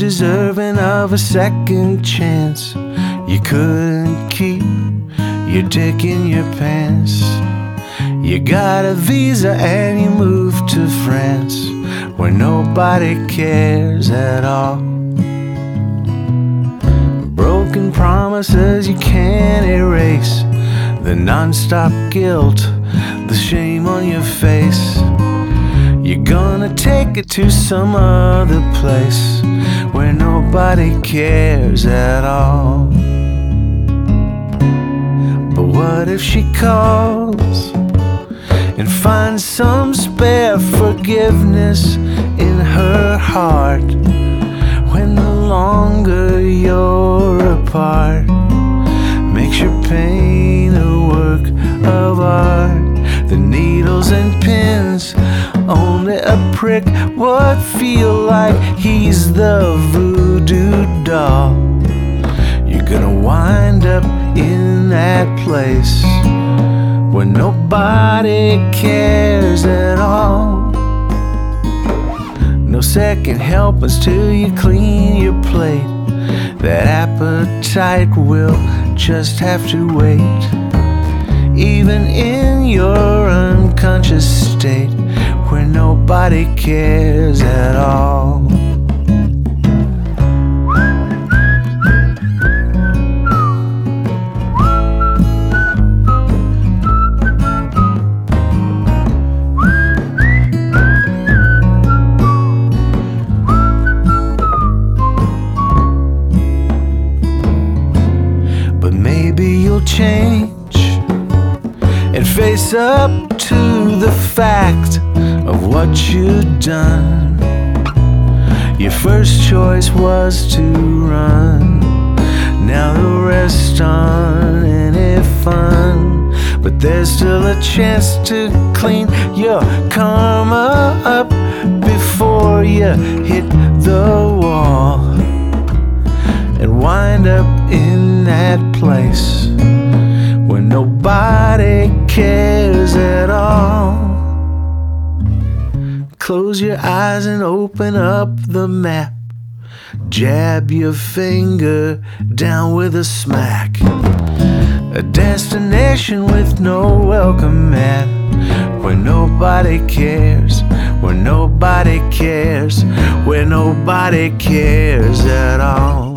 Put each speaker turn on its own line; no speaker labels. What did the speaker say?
deserving of a second chance. You couldn't keep your dick in your pants. You got a visa and you moved to France, where nobody cares at all. Broken promises you can't erase, the non-stop guilt, the shame on your face. You're gonna take it to some other place where nobody cares at all. But what if she calls and finds some spare forgiveness in her heart, when the longer you're apart makes your pain a work of art? The needles and pins, only a prick would feel like he's the voodoo doll. You're gonna wind up in that place where nobody cares at all. No second helpings till you clean your plate. That appetite will just have to wait. Even in your unconscious state, where nobody cares at all. But maybe you'll change and face up to the fact of what you've done. Your first choice was to run, now the rest aren't any fun. But there's still a chance to clean your karma up before you hit the wall and wind up in that place where nobody cares at all. Close your eyes and open up the map. Jab your finger down with a smack. A destination with no welcome mat, where nobody cares, where nobody cares, where nobody cares at all.